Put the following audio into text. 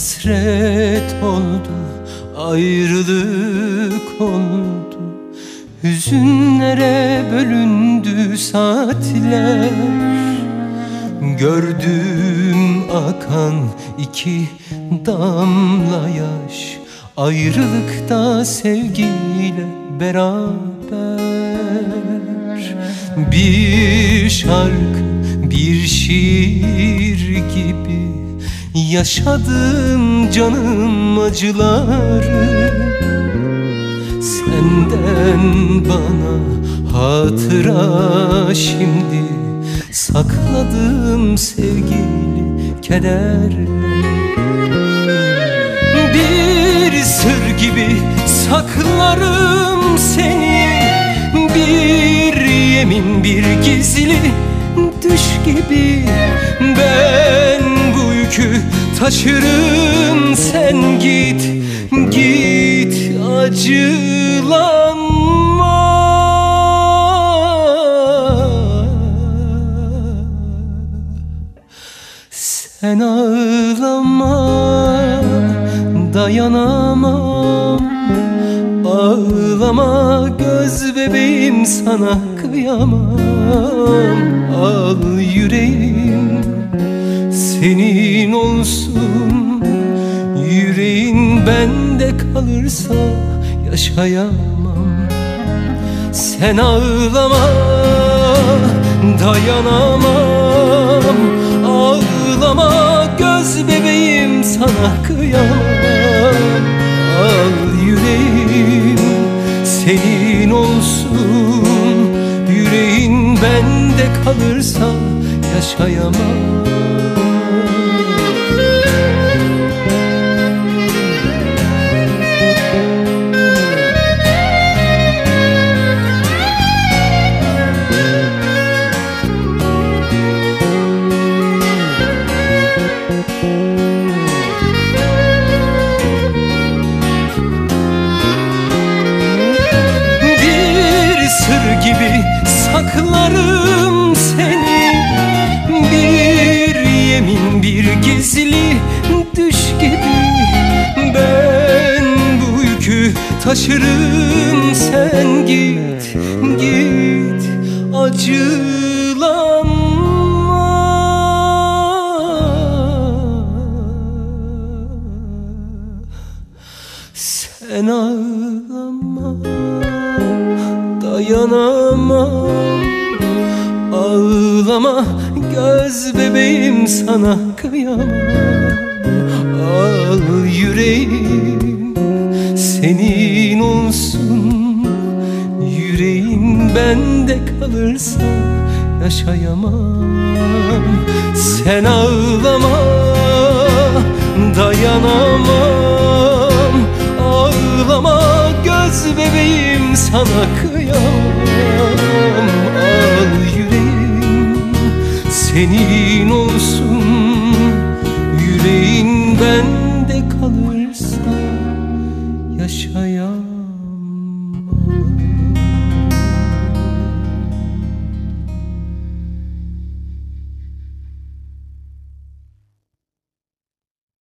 Hasret oldu, ayrılık oldu, hüzünlere bölündü saatler. Gördüm akan iki damla yaş, ayrılıkta sevgiyle beraber. Bir şarkı, bir şiir gibi yaşadım canım acıları. Senden bana hatıra şimdi, sakladım sevgili kederle. Bir sır gibi saklarım seni, bir yemin, bir gizli düş gibi. Ben bu yükü taşırım, sen git, git acılanma. Sen ağlama, dayanamam. Ağlama göz bebeğim, sana kıyamam. Al yüreğim senin olsun, yüreğin bende kalırsa yaşayamam. Sen ağlama, dayanamam. Ağlama göz bebeğim, sana kıyamam. Al yüreğim senin olsun, yüreğin bende kalırsa yaşayamam. Gibi saklarım seni, bir yemin, bir gizli düş gibi. Ben bu yükü taşırım, sen git, git acılanma. Sen ağlama, dayanamam. Ağlama göz bebeğim, sana kıyamam. Al yüreğim senin olsun, yüreğin bende kalırsa yaşayamam. Sen ağlama, dayanamam. Ağlama göz bebeğim, sana kıyamam. Al yüreğim senin olsun,